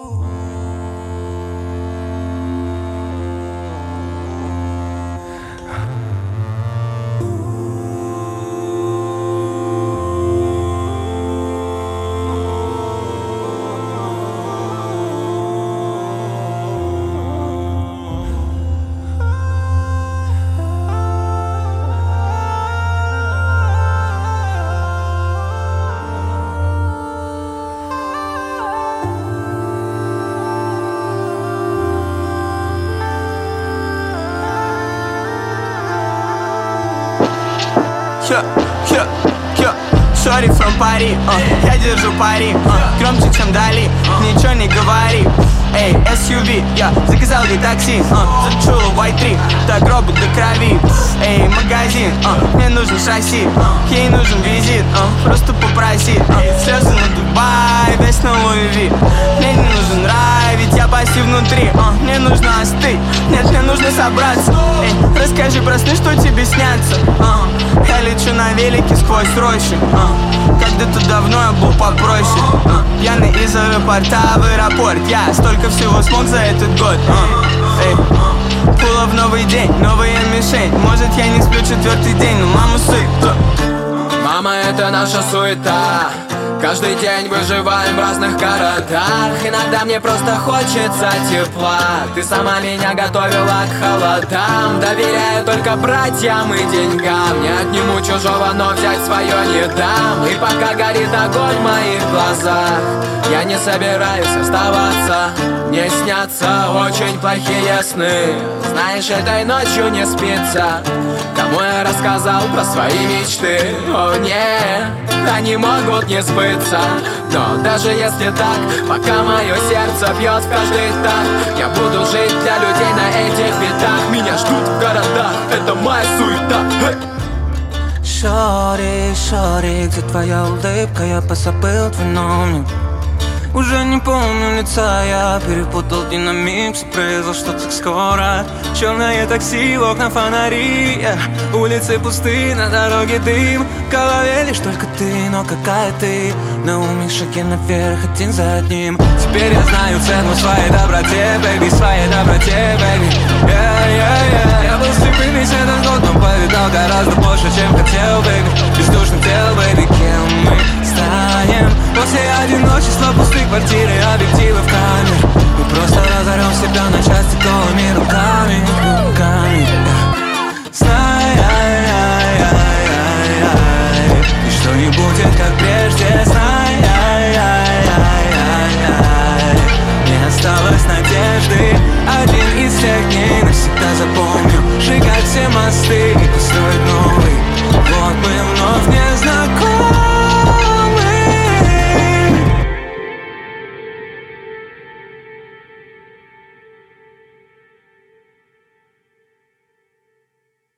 Sorry from Paris, я держу пари, громче, чем Дали, ничего не говори. Эй, SUV, я заказал ей такси, зачула Y3, так робот до крови. Эй, магазин, мне нужен шасси, ей нужен визит, просто попроси. Слезы на Дубай, весь на Луи Ви. Мне не нужен рай, ведь я пассив внутри. Мне нужно остыть, нет, мне нужно собраться. Эй, расскажи про сны, что тебе снятся. Я лечу на велике сквозь рощи, когда-то давно я был попроще. Пьяный из аэропорта в аэропорт, я столько всего смог за этот год. Пула в новый день, новая мишень. Может, я не сплю четвертый день, но мама сыт. Мама, это наша суета. Каждый день выживаем в разных городах. Иногда мне просто хочется тепла. Ты сама меня готовила к холодам. Доверяю только братьям и деньгам. Не отниму чужого, но взять свое не дам. И пока горит огонь в моих глазах, я не собираюсь оставаться. Мне снятся очень плохие сны. Знаешь, этой ночью не спится. Кому я рассказал про свои мечты? О нет, они могут не сбыться. Но даже если так, пока мое сердце бьет в каждый такт, я буду жить для людей на этих битах. Меня ждут в городах, это моя суета. Шори, шори, где твоя улыбка? Я позабыл твой номер. Уже не помню лица, я перепутал динамик. Все произошло так скоро. Черное такси, в окна фонари, улицы пусты, на дороге дым. В голове лишь только ты, но какая ты? На уме шаги наверх, один за одним. Теперь я знаю цену своей доброте, бэйби, своей доброте, бэйби. Я был слепым весь этот год, но повидал гораздо больше, чем хотел, бэйби. Бездушным тел, бэйби, кем мы станем? После одиночества, пустых квартиры, объективы в